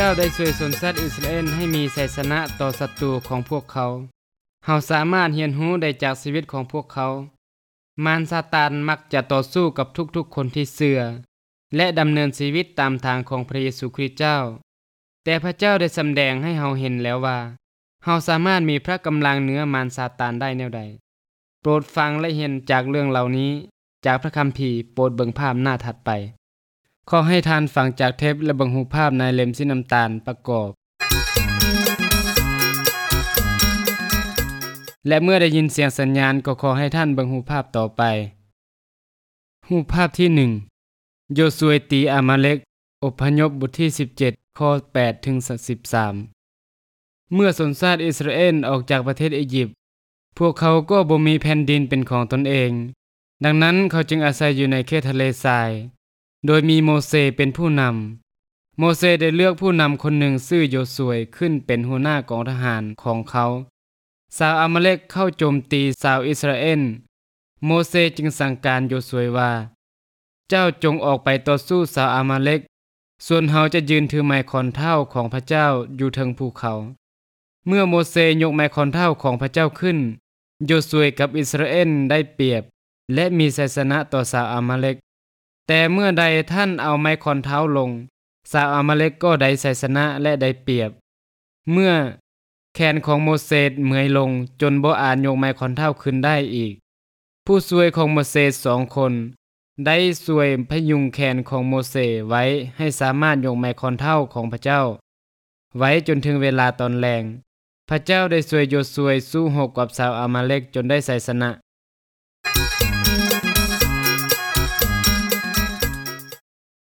ได้ช่วยชนชาติอิสราเอลให้มีชัยชนะต่อศัตรูของพวกเขาเฮาสามารถเรียนรู้ได้จากชีวิตของพวกเขามารซาตานมักจะต่อสู้กับทุกๆคนที่เชื่อและดำเนินชีวิตตามทางของพระเยซูคริสต์เจ้าแต่พระเจ้าได้สำแดงให้เฮาเห็นแล้วว่าเฮาสามารถมีพระกำลังเหนือมารซาตานได้แนวใดโปรดฟังและเห็นจากเรื่องเหล่านี้จากพระคัมภีร์โปรดเบิ่งภาพหน้าถัดไปขอให้ทานฟังจากเทปและเบิ่งรูปภาพในเล่มสีน้ำตาลประกอบและเมื่อได้ยินเสียงสัญญาณก็ขอให้ท่านเบิ่งรูปภาพต่อไปรูปภาพที่1โยซูอตีอามาเลกอพยพบทที่17ข้อ8ถึง13เมื่อชนชาติอิสราเอลออกจากประเทศอียิปต์พวกเขาก็บ่มีแผ่นดินเป็นของตนเองดังนั้นเขาจึงอาศัยอยู่ในเขตทะเลทรายโดยมีโมเสสเป็นผู้นำโมเสสได้เลือกผู้นำคนหนึ่งชื่อโยซูอขึ้นเป็นหัวหน้ากองทหารของเขาชาวอามาเลกเข้าโจมตีชาวอิสราเอลโมเสสจึงสั่งการโยซูอว่าเจ้าจงออกไปต่อสู้ชาวอามาเลกส่วนเฮาจะยืนถือไม้คอนเท้าของพระเจ้าอยู่เทิงภูเขาเมื่อโมเสสยกไม้คอนเท้าของพระเจ้าขึ้นโยซูอกับอิสราเอลได้เปรียบและมีชัยชนะต่อชาวอามาเลกแต่เมื่อใดท่านเอาไม้คอนเท้าลงชาวอามาเลกก็ได้ชัยชนะและได้เปรียบเมื่อแขนของโมเสสเมื่อยลงจนบ่อาจยกไม้คอนเท้าขึ้นได้อีกผู้ช่วยของโมเสส2คนได้ช่วยพยุงแขนของโมเสสไว้ให้สามารถยกไม้คอนเท้าของพระเจ้าไว้จนถึงเวลาตอนแลงพระเจ้าได้ช่วยโยซูอสู้รบกับชาวอามาเลกจนได้ชัยชนะ